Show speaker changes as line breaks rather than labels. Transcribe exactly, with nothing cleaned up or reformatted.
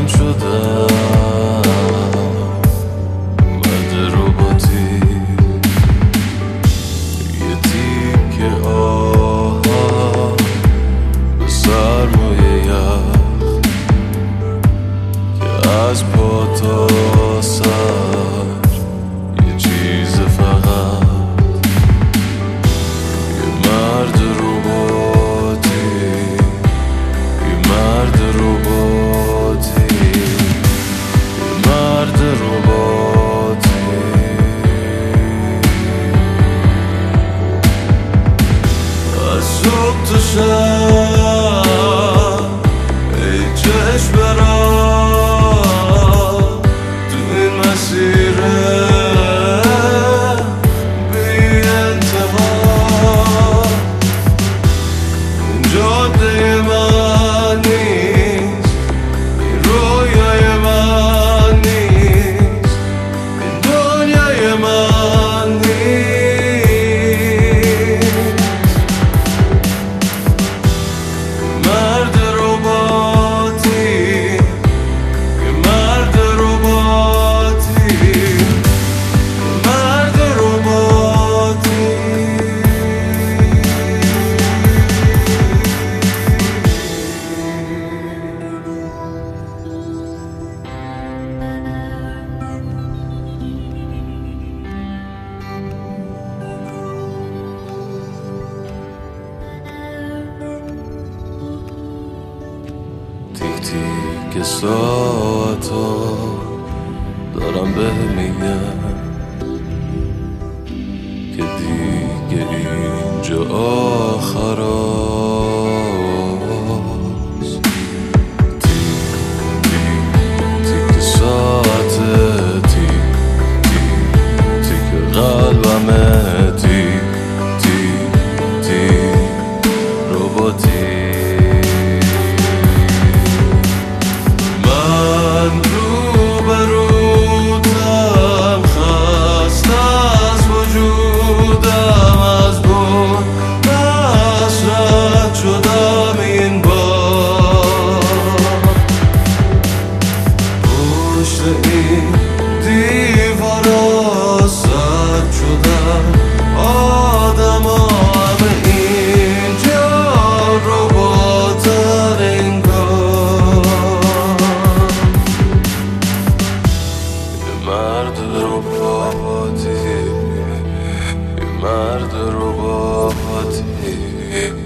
من شدم مرد رباتی، یه تیکه آه به سرمایه یخ که از پا تا سر یه چیز فقط، یه مرد رباتی، یه مرد رباتی، یه مرد رباتی. از صبح تا شب ای چشم برام تو این مسیره بی انتها، این جاده من نیست، این رویای من نیست، این دنیای من نیست. مرد رباتی، یه مرد رباتی، یه مرد رباتی. تیک تیک ساعتا دارم به میگم که دیگه اینجا آخراست. تیک تیک تیک ساعته، تیک تیک تیک قلبمه، تیک تیک تیک رباتی. من روبروتم، خسته از وجودم، از بر حسرت شدم این بار. پشت این دیوارا سد شدم، آدما همه اینجا رباتن انگار. مرد رباتی، یه مرد رباتی.